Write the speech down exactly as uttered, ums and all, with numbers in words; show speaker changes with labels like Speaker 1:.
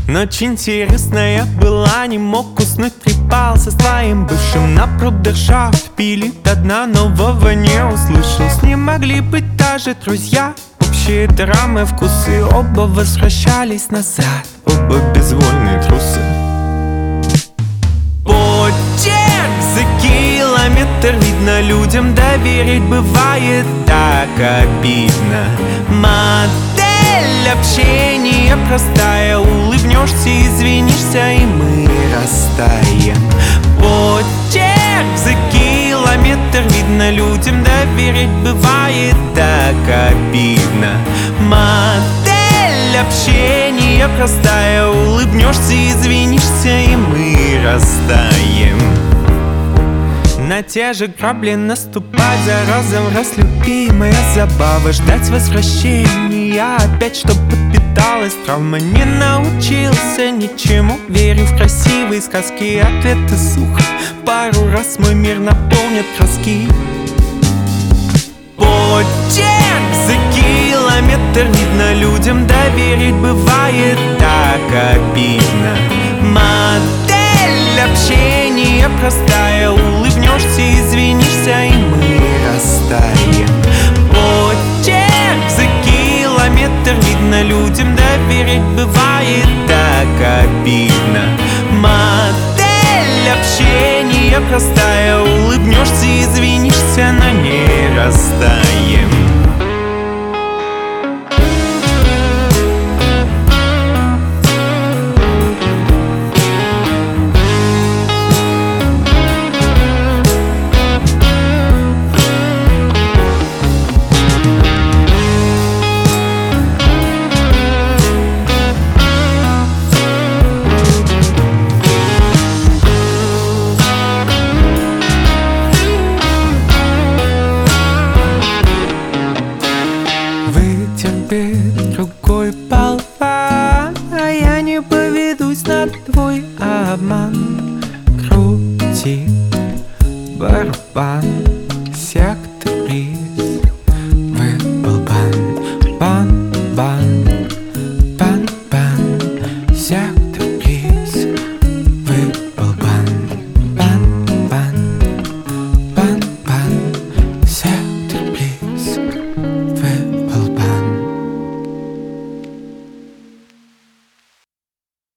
Speaker 1: Ночь интересная была, не мог уснуть, припал со своим бывшим на брудершафт. Пили до дна, нового не услышал. С ним могли быть даже друзья, общие драмы, вкусы. Оба возвращались назад, оба безвольные трусы. Почерк за километр видно, людям доверить бывает так обидно. Модель общения простая, улыбнешься, извинишься, и мы растаем. Почерк за километр видно, людям доверить бывает так обидно. Модель общения простая, улыбнешься, извинишься, и мы растаем. На те же грабли наступать, за разом разлюбимая забава. Ждать возвращения опять, чтоб подпиталась травма. Не научился ничему, верю в красивые сказки. Ответы сухо, пару раз мой мир наполнит краски. Почерк за километр видно, людям доверить бывает так обидно. Модель общения простая, улыбнешься, извинишься, и мы растаем. Почерк за километр видно, людям доверить бывает так обидно. Модель общения простая, улыбнешься, извинишься, но не растаем. Вытерпит другой болван, а я не поведусь на твой обман. Крути барабан, сяк